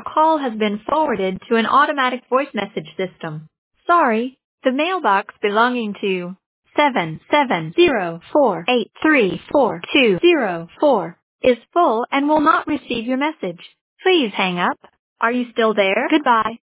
call has been forwarded to an automatic voice message system. Sorry, the mailbox belonging to 7704834204 is full and will not receive your message. Please hang up. Are you still there? Goodbye.